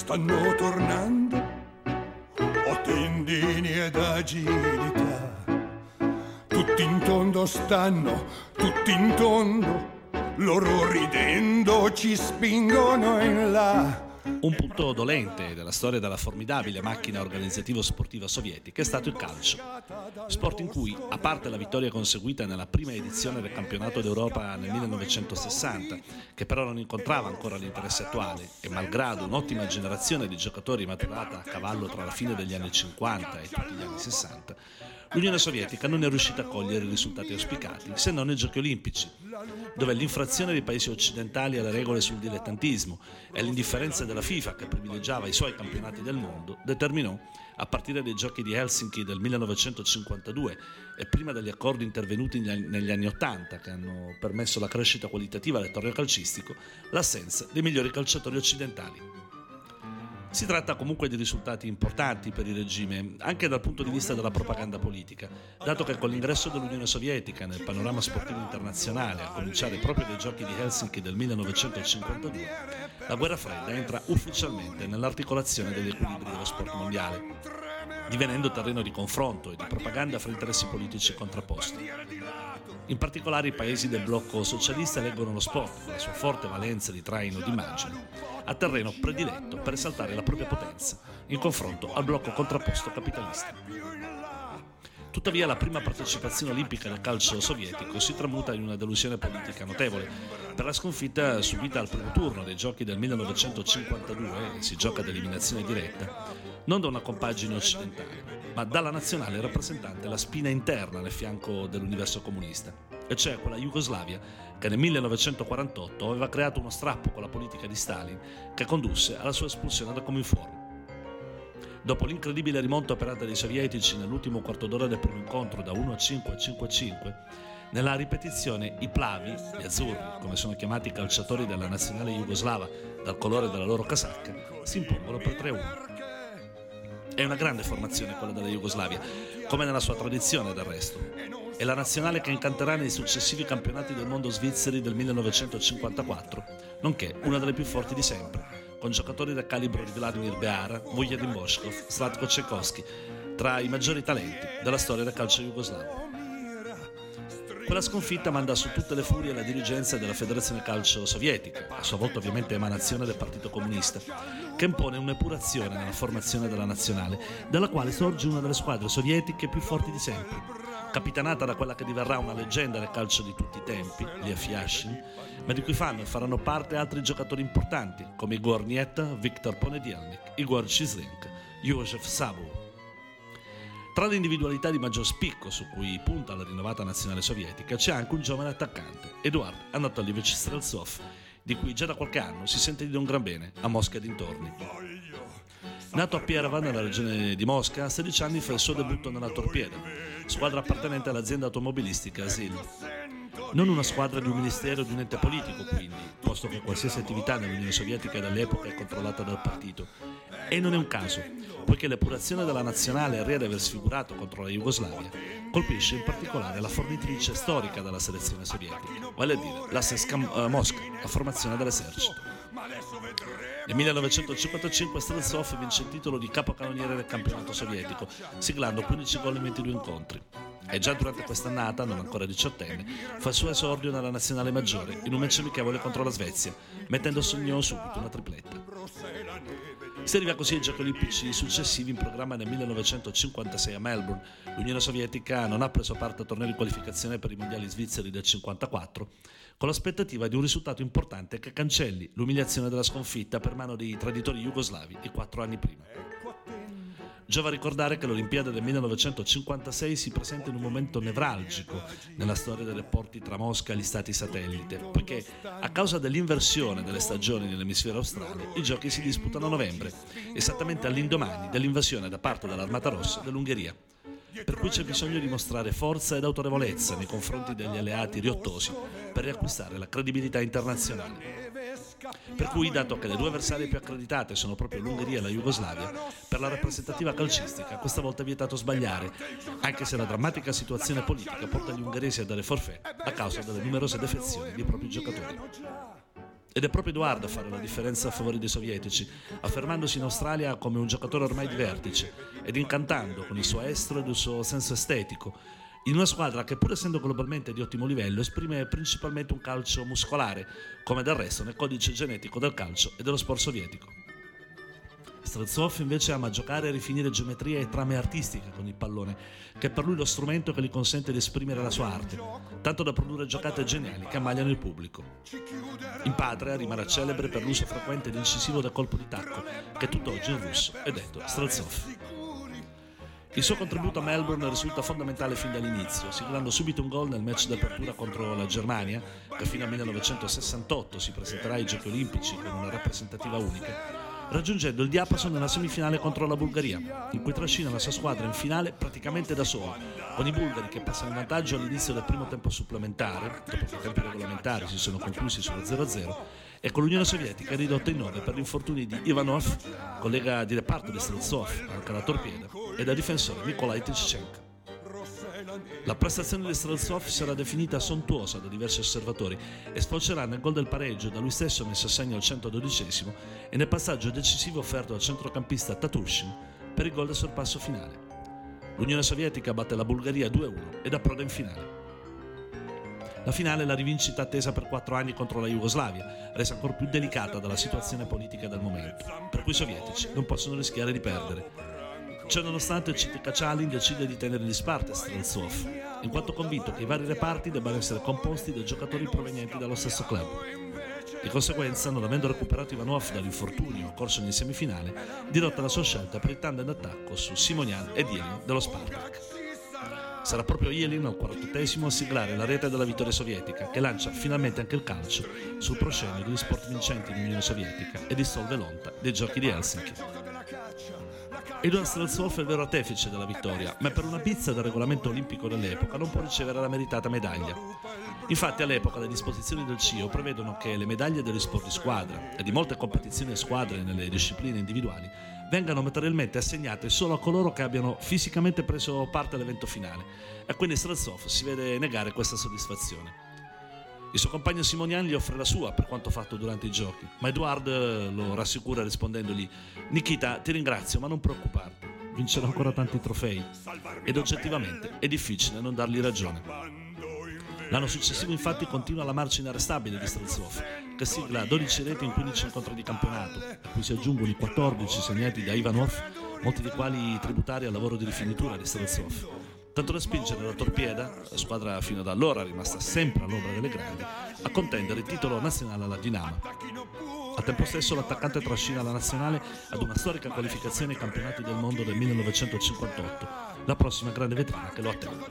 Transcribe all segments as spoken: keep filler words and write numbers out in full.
stanno tornando, ho tendini ed agilità, tutti in tondo stanno, tutti in tondo, loro ridendo ci spingono in là. Un punto dolente della storia della formidabile macchina organizzativo-sportiva sovietica è stato il calcio, sport in cui, a parte la vittoria conseguita nella prima edizione del campionato d'Europa nel millenovecentosessanta, che però non incontrava ancora l'interesse attuale, e malgrado un'ottima generazione di giocatori maturata a cavallo tra la fine degli anni cinquanta e tutti gli anni sessanta, l'Unione Sovietica non è riuscita a cogliere i risultati auspicati, se non nei Giochi Olimpici, dove l'infrazione dei paesi occidentali alle regole sul dilettantismo e l'indifferenza della FIFA, che privilegiava i suoi campionati del mondo, determinò, a partire dai Giochi di Helsinki del millenovecentocinquantadue e prima degli accordi intervenuti negli anni Ottanta, che hanno permesso la crescita qualitativa del torneo calcistico, l'assenza dei migliori calciatori occidentali. Si tratta comunque di risultati importanti per il regime, anche dal punto di vista della propaganda politica, dato che con l'ingresso dell'Unione Sovietica nel panorama sportivo internazionale, a cominciare proprio dai Giochi di Helsinki del millenovecentocinquantadue, la guerra fredda entra ufficialmente nell'articolazione degli equilibri dello sport mondiale, divenendo terreno di confronto e di propaganda fra interessi politici contrapposti. In particolare i paesi del blocco socialista leggono lo sport, con la sua forte valenza di traino d'immagine, a terreno prediletto per esaltare la propria potenza in confronto al blocco contrapposto capitalista. Tuttavia la prima partecipazione olimpica del calcio sovietico si tramuta in una delusione politica notevole per la sconfitta subita al primo turno dei Giochi del millenovecentocinquantadue, si gioca ad eliminazione diretta, non da una compagine occidentale, ma dalla nazionale rappresentante la spina interna nel fianco dell'universo comunista, e cioè quella Jugoslavia che nel millenovecentoquarantotto aveva creato uno strappo con la politica di Stalin che condusse alla sua espulsione da Cominform. Dopo l'incredibile rimonta operata dai sovietici nell'ultimo quarto d'ora del primo incontro da uno a cinque a cinque a cinque, nella ripetizione i plavi, gli azzurri, come sono chiamati i calciatori della nazionale jugoslava dal colore della loro casacca, si impongono per tre a uno. È una grande formazione quella della Jugoslavia, come nella sua tradizione del resto. È la nazionale che incanterà nei successivi campionati del mondo svizzeri del millenovecentocinquantaquattro, nonché una delle più forti di sempre, con giocatori del calibro di Vladimir Beara, Vujadin Boškov, Slatko Čekovskij, tra i maggiori talenti della storia del calcio jugoslavo. Quella sconfitta manda su tutte le furie la dirigenza della Federazione Calcio Sovietica, a sua volta ovviamente emanazione del Partito Comunista, che impone un'epurazione nella formazione della nazionale, dalla quale sorge una delle squadre sovietiche più forti di sempre, capitanata da quella che diverrà una leggenda del calcio di tutti i tempi, Lev Yashin, ma di cui fanno e faranno parte altri giocatori importanti, come Igor Niet, Viktor Ponedielnik, Igor Chislink, Josef Sabo. Tra le individualità di maggior spicco su cui punta la rinnovata nazionale sovietica c'è anche un giovane attaccante, Eduard Anatolievich Streltsov, di cui già da qualche anno si sente dire un gran bene a Mosca e dintorni. Nato a Pierova, nella regione di Mosca, a sedici anni fa il suo debutto nella Torpieda, squadra appartenente all'azienda automobilistica Zil. Non una squadra di un ministero o di un ente politico, quindi, posto che qualsiasi attività nell'Unione Sovietica dell'epoca è controllata dal partito. E non è un caso, poiché l'epurazione della nazionale rea di aver sfigurato contro la Jugoslavia colpisce in particolare la fornitrice storica della selezione sovietica, vale a dire la Sesca Mosca, la formazione dell'esercito. Nel millenovecentocinquantacinque Streltsov vince il titolo di capocannoniere del campionato sovietico, siglando quindici gol in ventidue incontri. E già durante quest'annata, non ancora diciottenne, fa il suo esordio nella nazionale maggiore in un match amichevole contro la Svezia, mettendo a segno subito una tripletta. Si arriva così ai Giochi Olimpici successivi in programma nel millenovecentocinquantasei a Melbourne. L'Unione Sovietica non ha preso parte al torneo di qualificazione per i mondiali svizzeri del cinquantaquattro, con l'aspettativa di un risultato importante che cancelli l'umiliazione della sconfitta per mano dei traditori jugoslavi di quattro anni prima. Giova ricordare che l'Olimpiade del millenovecentocinquantasei si presenta in un momento nevralgico nella storia dei rapporti tra Mosca e gli stati satellite, poiché a causa dell'inversione delle stagioni nell'emisfero australe i giochi si disputano a novembre, esattamente all'indomani dell'invasione da parte dell'Armata Rossa dell'Ungheria. Per cui c'è bisogno di mostrare forza ed autorevolezza nei confronti degli alleati riottosi per riacquistare la credibilità internazionale. Per cui, dato che le due avversarie più accreditate sono proprio l'Ungheria e la Jugoslavia, per la rappresentativa calcistica questa volta è vietato sbagliare, anche se la drammatica situazione politica porta gli ungheresi a dare forfait a causa delle numerose defezioni dei propri giocatori. Ed è proprio Eduard a fare la differenza a favore dei sovietici, affermandosi in Australia come un giocatore ormai di vertice ed incantando con il suo estro ed il suo senso estetico, in una squadra che, pur essendo globalmente di ottimo livello, esprime principalmente un calcio muscolare, come del resto nel codice genetico del calcio e dello sport sovietico. Streltsov invece ama giocare e rifinire geometrie e trame artistiche con il pallone, che è per lui lo strumento che gli consente di esprimere la sua arte, tanto da produrre giocate geniali che ammagliano il pubblico. In patria rimarrà celebre per l'uso frequente ed incisivo del colpo di tacco, che tutt'oggi in russo è detto Streltsov. Il suo contributo a Melbourne risulta fondamentale fin dall'inizio, siglando subito un gol nel match d'apertura contro la Germania, che fino al millenovecentosessantotto si presenterà ai Giochi Olimpici con una rappresentativa unica, raggiungendo il diapason nella semifinale contro la Bulgaria, in cui trascina la sua squadra in finale praticamente da solo, con i bulgari che passano in vantaggio all'inizio del primo tempo supplementare, dopo che i tempi regolamentari si sono conclusi sullo zero a zero, e con l'Unione Sovietica ridotta in nove per gli infortuni di Ivanov, collega di reparto di Streltsov, anche alla torpieda, e da difensore Nikolai Tishchenko. La prestazione di Streltsov sarà definita sontuosa da diversi osservatori e sfocerà nel gol del pareggio, da lui stesso messo a segno al centododicesimo, e nel passaggio decisivo offerto al centrocampista Tatushin per il gol del sorpasso finale. L'Unione Sovietica batte la Bulgaria due a uno ed approda in finale. La finale è la rivincita attesa per quattro anni contro la Jugoslavia, resa ancora più delicata dalla situazione politica del momento, per cui i sovietici non possono rischiare di perdere. Ciò nonostante, Kachalin decide di tenere in disparte Streltsov, in quanto convinto che i vari reparti debbano essere composti da giocatori provenienti dallo stesso club. Di conseguenza, non avendo recuperato Ivanov dall'infortunio occorso in semifinale, dirotta la sua scelta per il tandem d'attacco su Simonian ed Ilin dello Spartak. Sarà proprio Ilin al quarantottesimo a siglare la rete della vittoria sovietica, che lancia finalmente anche il calcio sul proscenio degli sport vincenti in Unione Sovietica e dissolve l'onta dei Giochi di Helsinki. Eduard Streltsov è il vero artefice della vittoria, ma per una bizza del regolamento olimpico dell'epoca non può ricevere la meritata medaglia. Infatti all'epoca le disposizioni del C I O prevedono che le medaglie degli sport di squadra e di molte competizioni a squadre nelle discipline individuali vengano materialmente assegnate solo a coloro che abbiano fisicamente preso parte all'evento finale, e quindi Streltsov si vede negare questa soddisfazione. Il suo compagno Simonian gli offre la sua per quanto fatto durante i giochi, ma Eduard lo rassicura rispondendogli: Nikita, ti ringrazio, ma non preoccuparti, vincerò ancora tanti trofei. Ed oggettivamente è difficile non dargli ragione. L'anno successivo infatti continua la marcia inarrestabile di Streltsov, che sigla dodici reti in quindici incontri di campionato, a cui si aggiungono i quattordici segnati da Ivanov, molti dei quali tributari al lavoro di rifinitura di Streltsov, tanto da spingere la torpieda, la squadra fino ad allora rimasta sempre all'ombra delle grandi, a contendere il titolo nazionale alla Dinamo. Al tempo stesso l'attaccante trascina la nazionale ad una storica qualificazione ai campionati del mondo del millenovecentocinquantotto, la prossima grande vetrina che lo attende.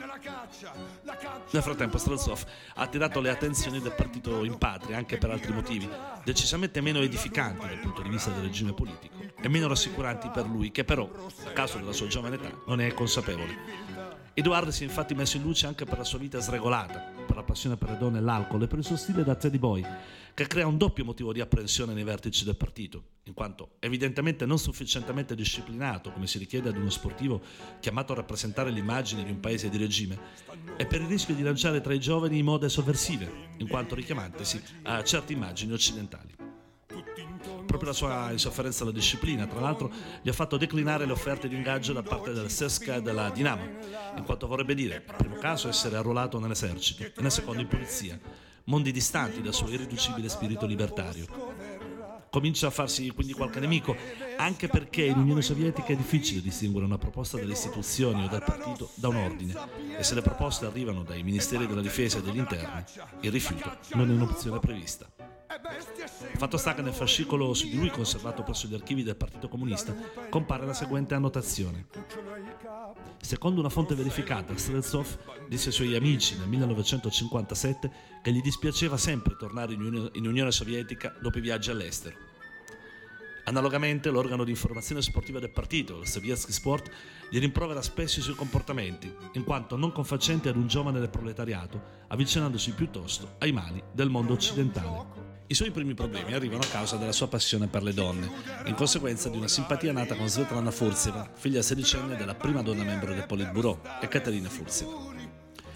Nel frattempo Streltsov ha attirato le attenzioni del partito in patria anche per altri motivi, decisamente meno edificanti dal punto di vista del regime politico e meno rassicuranti per lui, che però, a causa della sua giovane età, non ne è consapevole. Eduard si è infatti messo in luce anche per la sua vita sregolata, per la passione per le donne e l'alcol e per il suo stile da teddy boy, che crea un doppio motivo di apprensione nei vertici del partito, in quanto evidentemente non sufficientemente disciplinato, come si richiede ad uno sportivo chiamato a rappresentare l'immagine di un paese di regime, e per il rischio di lanciare tra i giovani mode sovversive, in quanto richiamantesi a certe immagini occidentali. Proprio la sua insofferenza alla disciplina, tra l'altro, gli ha fatto declinare le offerte di ingaggio da parte del C S K A della Dinamo, in quanto vorrebbe dire, nel primo caso, essere arruolato nell'esercito e nel secondo in polizia, mondi distanti dal suo irriducibile spirito libertario. Comincia a farsi quindi qualche nemico, anche perché in Unione Sovietica è difficile distinguere una proposta delle istituzioni o dal partito da un ordine, e se le proposte arrivano dai ministeri della difesa e degli interni, il rifiuto non è un'opzione prevista. Fatto sta che nel fascicolo su di lui conservato presso gli archivi del Partito Comunista compare la seguente annotazione: secondo una fonte verificata, Streltsov disse ai suoi amici nel millenovecentocinquantasette che gli dispiaceva sempre tornare in Unione, in Unione Sovietica dopo i viaggi all'estero. Analogamente, l'organo di informazione sportiva del partito, il Sovietsky Sport, gli rimprovera spesso i suoi comportamenti, in quanto non confacente ad un giovane del proletariato, avvicinandosi piuttosto ai mali del mondo occidentale. I suoi primi problemi arrivano a causa della sua passione per le donne, in conseguenza di una simpatia nata con Svetlana Furseva, figlia sedicenne della prima donna membro del Politburo, Ekaterina Furseva.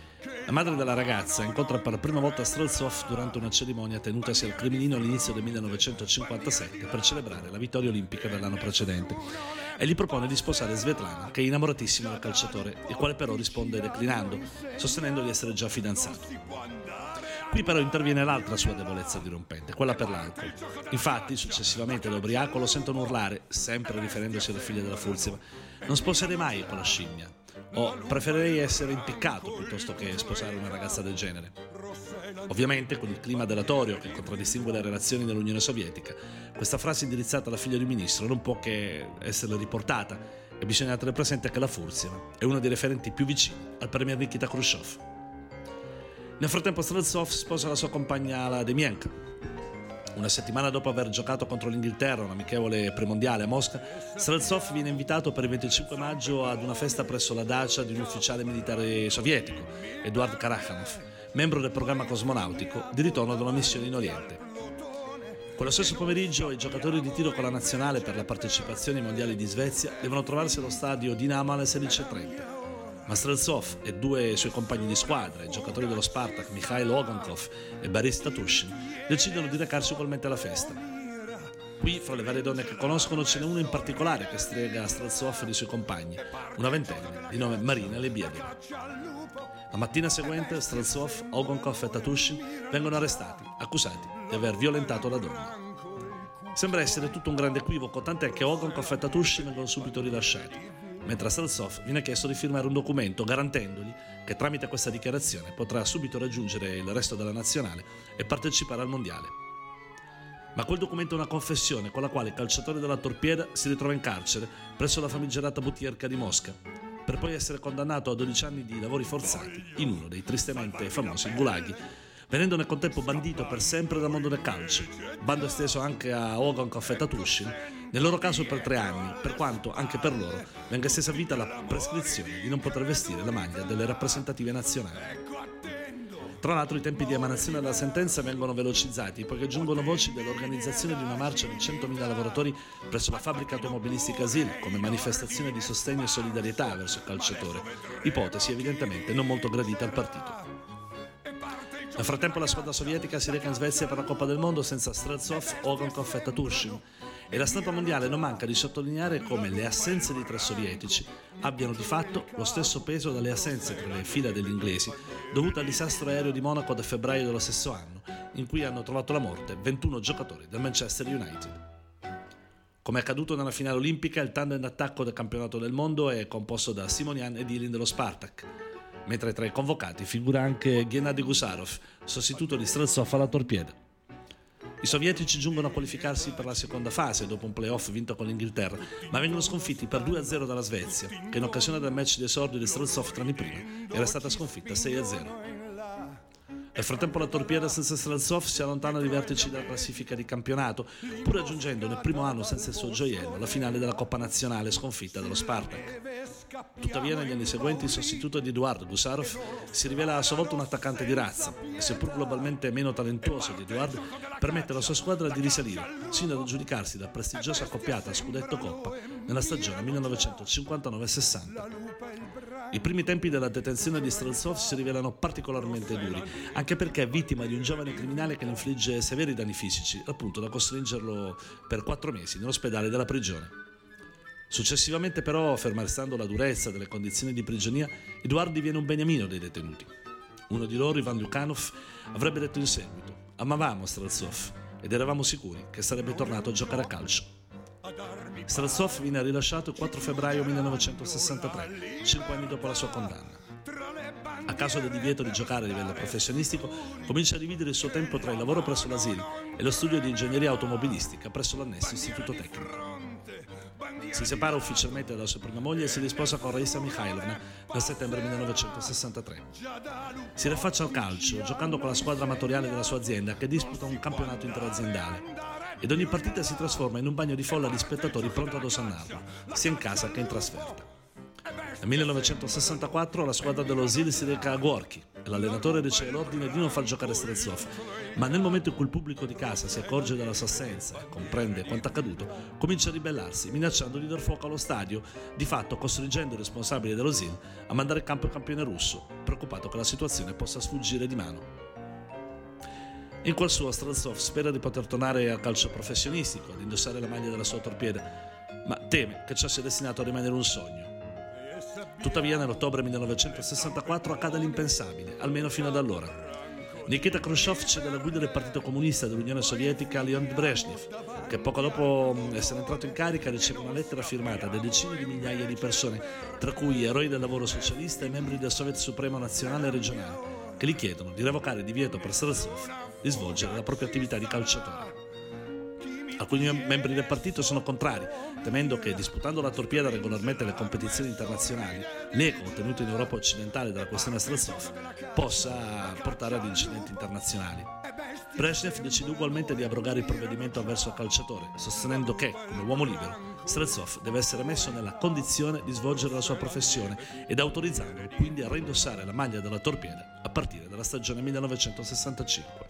La madre della ragazza incontra per la prima volta Streltsov durante una cerimonia tenutasi al Cremlino all'inizio del millenovecentocinquantasette per celebrare la vittoria olimpica dell'anno precedente e gli propone di sposare Svetlana, che è innamoratissima del calciatore, il quale però risponde declinando, sostenendo di essere già fidanzato. Qui però interviene l'altra sua debolezza dirompente, quella per l'alcol. Infatti, successivamente da ubriaco lo sentono urlare, sempre riferendosi alla figlia della Fulzeva: non sposerei mai con la scimmia, o preferirei essere impiccato piuttosto che sposare una ragazza del genere. Ovviamente, con il clima delatorio che contraddistingue le relazioni nell'Unione Sovietica, questa frase indirizzata alla figlia di un ministro non può che essere riportata e bisogna tenere presente che la Fulzeva è uno dei referenti più vicini al premier Nikita Khrushchev. Nel frattempo Streltsov sposa la sua compagna la Demienka. Una settimana dopo aver giocato contro l'Inghilterra un amichevole premondiale a Mosca, Streltsov viene invitato per il venticinque maggio ad una festa presso la dacia di un ufficiale militare sovietico, Eduard Karakhanov, membro del programma cosmonautico di ritorno da una missione in Oriente. Quello stesso pomeriggio i giocatori di tiro con la nazionale per la partecipazione ai mondiali di Svezia devono trovarsi allo stadio Dinamo alle sedici e trenta. Ma Streltsov e due suoi compagni di squadra, i giocatori dello Spartak, Mikhail Ogankov e Boris Tatushin, decidono di recarsi ugualmente alla festa. Qui, fra le varie donne che conoscono, ce n'è una in particolare che strega Streltsov e i suoi compagni, una ventenne di nome Marina Lebiedova. La mattina seguente Streltsov, Ogankov e Tatushin vengono arrestati, accusati di aver violentato la donna. Sembra essere tutto un grande equivoco, tant'è che Ogankov e Tatushin vengono subito rilasciati, mentre a Streltsov viene chiesto di firmare un documento garantendogli che tramite questa dichiarazione potrà subito raggiungere il resto della nazionale e partecipare al mondiale. Ma quel documento è una confessione con la quale il calciatore della Torpieda si ritrova in carcere presso la famigerata Butyrka di Mosca, per poi essere condannato a dodici anni di lavori forzati in uno dei tristemente famosi gulaghi, venendo nel contempo bandito per sempre dal mondo del calcio, bando esteso anche a Ogankov e Tatushin, nel loro caso per tre anni, per quanto anche per loro venga estesa vita la prescrizione di non poter vestire la maglia delle rappresentative nazionali. Tra l'altro i tempi di emanazione della sentenza vengono velocizzati, poiché giungono voci dell'organizzazione di una marcia di centomila lavoratori presso la fabbrica automobilistica SIL come manifestazione di sostegno e solidarietà verso il calciatore, ipotesi evidentemente non molto gradita al partito. Nel frattempo la squadra sovietica si reca in Svezia per la Coppa del Mondo senza Streltsov, Ogankov e Tatushin, e la stampa mondiale non manca di sottolineare come le assenze di tre sovietici abbiano di fatto lo stesso peso delle assenze tra le fila degli inglesi dovute al disastro aereo di Monaco del febbraio dello stesso anno, in cui hanno trovato la morte ventuno giocatori del Manchester United. Come è accaduto nella finale olimpica, il tandem d'attacco del campionato del mondo è composto da Simonian ed Ilin dello Spartak, mentre tra i convocati figura anche Gennady Gusarov, sostituto di Streltsov alla Torpieda. I sovietici giungono a qualificarsi per la seconda fase dopo un playoff vinto con l'Inghilterra, ma vengono sconfitti per due a zero dalla Svezia, che in occasione del match di esordio di Streltsov tre anni prima era stata sconfitta sei a zero. Nel frattempo la Torpieda senza Streltsov si allontana dai vertici della classifica di campionato, pur raggiungendo nel primo anno senza il suo gioiello la finale della Coppa Nazionale sconfitta dallo Spartak. Tuttavia negli anni seguenti il sostituto di Eduard Gusarov si rivela a sua volta un attaccante di razza e, seppur globalmente meno talentuoso di Eduard, permette alla sua squadra di risalire sino ad aggiudicarsi la prestigiosa accoppiata Scudetto Coppa nella stagione millenovecentocinquantanove sessanta. I primi tempi della detenzione di Streltsov si rivelano particolarmente duri, anche perché è vittima di un giovane criminale che ne infligge severi danni fisici, al punto da costringerlo per quattro mesi nell'ospedale della prigione. Successivamente però, ferma restando la durezza delle condizioni di prigionia, Eduard diviene un beniamino dei detenuti. Uno di loro, Ivan Lyukhanov, avrebbe detto in seguito: amavamo Streltsov ed eravamo sicuri che sarebbe tornato a giocare a calcio. Streltsov viene rilasciato il quattro febbraio millenovecentosessantatré, cinque anni dopo la sua condanna. A causa del divieto di giocare a livello professionistico, comincia a dividere il suo tempo tra il lavoro presso l'asilo e lo studio di ingegneria automobilistica presso l'annesso istituto tecnico. Si separa ufficialmente dalla sua prima moglie e si risposa con Raisa Mikhailovna nel settembre millenovecentosessantatré. Si rifaccia al calcio, giocando con la squadra amatoriale della sua azienda, che disputa un campionato interaziendale, ed ogni partita si trasforma in un bagno di folla di spettatori pronto ad osannarlo, sia in casa che in trasferta. Nel millenovecentosessantaquattro la squadra dello Zil si reca a Gorky e l'allenatore riceve l'ordine di non far giocare Streltsov, ma nel momento in cui il pubblico di casa si accorge della sua assenza e comprende quanto accaduto, comincia a ribellarsi, minacciando di dar fuoco allo stadio, di fatto costringendo i responsabili dello Zil a mandare in campo il campione russo, preoccupato che la situazione possa sfuggire di mano. In quel suo Streltsov spera di poter tornare al calcio professionistico, ad indossare la maglia della sua Torpieda, ma teme che ciò sia destinato a rimanere un sogno. Tuttavia nell'ottobre millenovecentosessantaquattro accade l'impensabile, almeno fino ad allora. Nikita Khrushchev cede la guida del Partito Comunista dell'Unione Sovietica a Leonid Brezhnev, che poco dopo essere entrato in carica riceve una lettera firmata da decine di migliaia di persone, tra cui eroi del lavoro socialista e membri del Soviet Supremo nazionale e regionale, che gli chiedono di revocare il divieto per Streltsov di svolgere la propria attività di calciatore. Alcuni membri del partito sono contrari, temendo che, disputando la Torpieda regolarmente le competizioni internazionali, l'eco ottenuto in Europa occidentale dalla questione Streltsov possa portare ad incidenti internazionali. Brezhnev decide ugualmente di abrogare il provvedimento avverso al calciatore, sostenendo che, come uomo libero, Streltsov deve essere messo nella condizione di svolgere la sua professione ed autorizzandolo quindi a reindossare la maglia della Torpieda a partire dalla stagione millenovecentosessantacinque.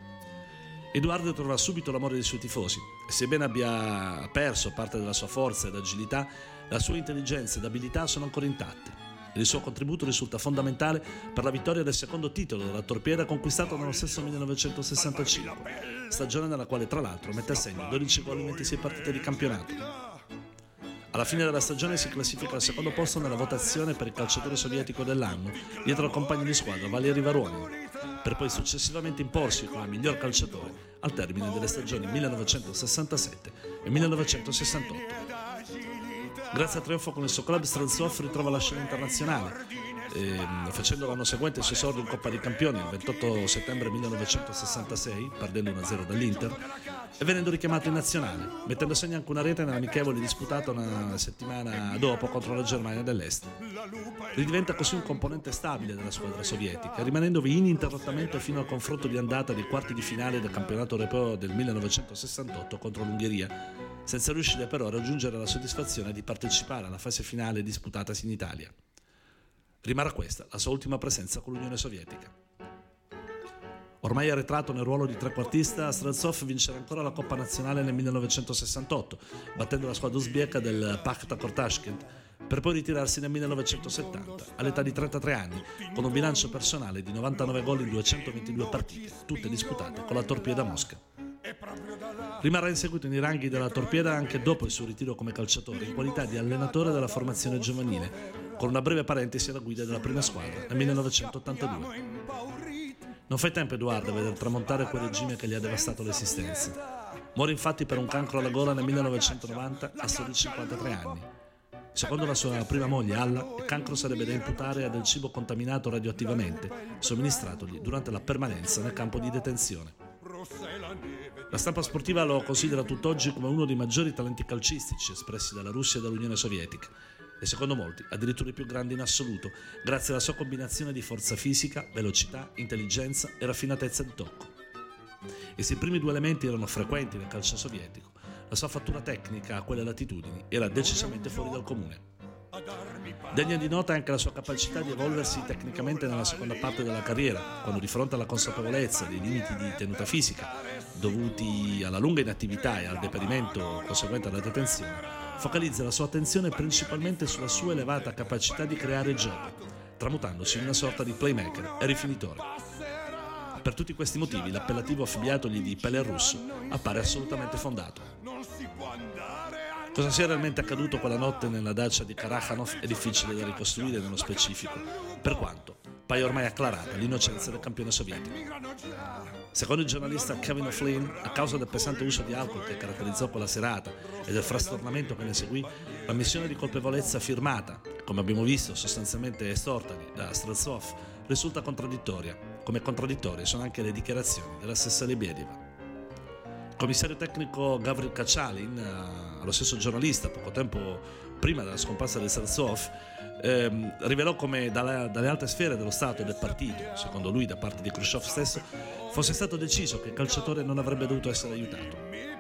Edoardo trova subito l'amore dei suoi tifosi e, sebbene abbia perso parte della sua forza ed agilità, la sua intelligenza ed abilità sono ancora intatte ed il suo contributo risulta fondamentale per la vittoria del secondo titolo della Torpieda conquistato nello stesso millenovecentosessantacinque, stagione nella quale tra l'altro mette a segno dodici gol in ventisei partite di campionato. Alla fine della stagione si classifica al secondo posto nella votazione per il calciatore sovietico dell'anno, dietro al compagno di squadra Valeri Varonin, per poi successivamente imporsi come miglior calciatore al termine delle stagioni millenovecentosessantasette e millenovecentosessantotto. Grazie al trionfo con il suo club, Streltsov ritrova la scena internazionale, e, facendo l'anno seguente il suo esordio in Coppa dei Campioni il ventotto settembre millenovecentosessantasei, perdendo uno a zero dall'Inter, e venendo richiamato in nazionale, mettendo a segno anche una rete nell'amichevole disputata una settimana dopo contro la Germania dell'Est. Ridiventa così un componente stabile della squadra sovietica, rimanendovi ininterrottamente fino al confronto di andata dei quarti di finale del campionato europeo del millenovecentosessantotto contro l'Ungheria, senza riuscire però a raggiungere la soddisfazione di partecipare alla fase finale disputatasi in Italia. Rimarrà questa la sua ultima presenza con l'Unione Sovietica. Ormai arretrato nel ruolo di trequartista, Streltsov vincerà ancora la Coppa Nazionale nel millenovecentosessantotto, battendo la squadra uzbeka del Pakhtakor Tashkent, per poi ritirarsi nel millenovecentosettanta, all'età di trentatré anni, con un bilancio personale di novantanove gol in duecentoventidue partite, tutte disputate con la Torpieda Mosca. Rimarrà in seguito nei ranghi della Torpieda anche dopo il suo ritiro come calciatore, in qualità di allenatore della formazione giovanile, con una breve parentesi alla guida della prima squadra nel millenovecentottantadue. Non fa tempo Edoardo a vedere tramontare quel regime che gli ha devastato l'esistenza. Muore infatti per un cancro alla gola nel millenovecentonovanta a soli cinquantatré anni. Secondo la sua prima moglie Alla, il cancro sarebbe da imputare a del cibo contaminato radioattivamente, somministratogli durante la permanenza nel campo di detenzione. La stampa sportiva lo considera tutt'oggi come uno dei maggiori talenti calcistici espressi dalla Russia e dall'Unione Sovietica, e secondo molti addirittura i più grandi in assoluto, grazie alla sua combinazione di forza fisica, velocità, intelligenza e raffinatezza di tocco. E se i primi due elementi erano frequenti nel calcio sovietico, la sua fattura tecnica a quelle latitudini era decisamente fuori dal comune. Degna di nota anche la sua capacità di evolversi tecnicamente nella seconda parte della carriera, quando di fronte alla consapevolezza dei limiti di tenuta fisica dovuti alla lunga inattività e al deperimento conseguente alla detenzione, focalizza la sua attenzione principalmente sulla sua elevata capacità di creare gioco, tramutandosi in una sorta di playmaker e rifinitore. Per tutti questi motivi l'appellativo affibbiatogli di Pelé russo appare assolutamente fondato. Cosa sia realmente accaduto quella notte nella dacia di Karakhanov è difficile da ricostruire nello specifico, per quanto paia ormai acclarata l'innocenza del campione sovietico. Secondo il giornalista Kevin O'Flynn, a causa del pesante uso di alcol che caratterizzò quella serata e del frastornamento che ne seguì, la missione di colpevolezza firmata, come abbiamo visto sostanzialmente estortali da Streltsov, risulta contraddittoria, come contraddittorie sono anche le dichiarazioni della stessa Lebedev. Il commissario tecnico Gavril Kachalin, allo stesso giornalista poco tempo prima della scomparsa di Streltsov, ehm, rivelò come dalle, dalle alte sfere dello Stato e del partito, secondo lui da parte di Khrushchev stesso, fosse stato deciso che il calciatore non avrebbe dovuto essere aiutato.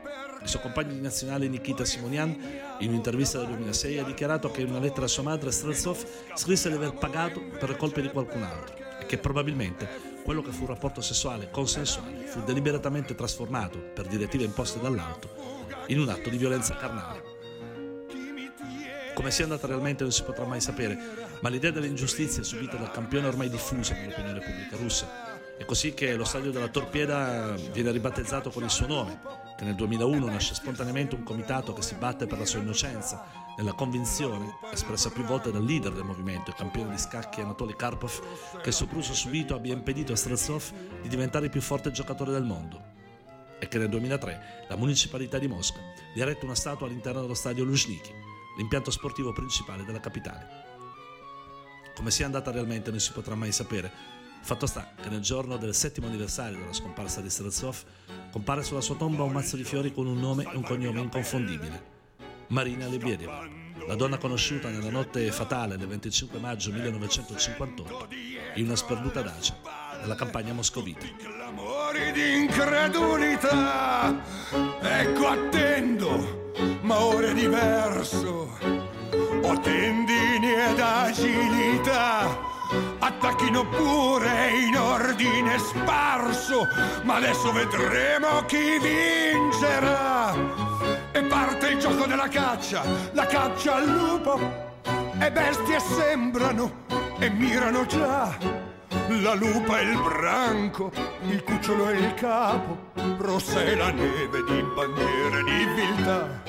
Il suo compagno di nazionale Nikita Simonian, in un'intervista del duemilasei, ha dichiarato che in una lettera a sua madre Streltsov scrisse di aver pagato per le colpe di qualcun altro e che probabilmente quello che fu un rapporto sessuale consensuale fu deliberatamente trasformato, per direttive imposte dall'alto, in un atto di violenza carnale. Come sia andata realmente non si potrà mai sapere, ma l'idea delle ingiustizie subite dal campione è ormai diffusa nell'opinione pubblica russa. È così che lo stadio della Torpieda viene ribattezzato con il suo nome, che nel duemilauno nasce spontaneamente un comitato che si batte per la sua innocenza, nella convinzione, espressa più volte dal leader del movimento, il campione di scacchi Anatoly Karpov, che il sopruso subito abbia impedito a Streltsov di diventare il più forte giocatore del mondo, e che nel duemilatré la municipalità di Mosca gli ha eretto una statua all'interno dello stadio Luzhniki, l'impianto sportivo principale della capitale. Come sia andata realmente non si potrà mai sapere. Fatto sta che nel giorno del settimo anniversario della scomparsa di Streltsov compare sulla sua tomba un mazzo di fiori con un nome e un cognome inconfondibile: Marina Lebedev, la donna conosciuta nella notte fatale del venticinque maggio millenovecentocinquantotto in una sperduta dacia nella campagna moscovita. Clamori di incredulità, ecco attendo, ma ora è diverso. Ho tendini ed agilità, attacchino pure in ordine sparso, ma adesso vedremo chi vincerà. E parte il gioco della caccia, la caccia al lupo, e bestie sembrano e mirano già. La lupa è il branco, il cucciolo è il capo, rossa è la neve di bandiere di viltà.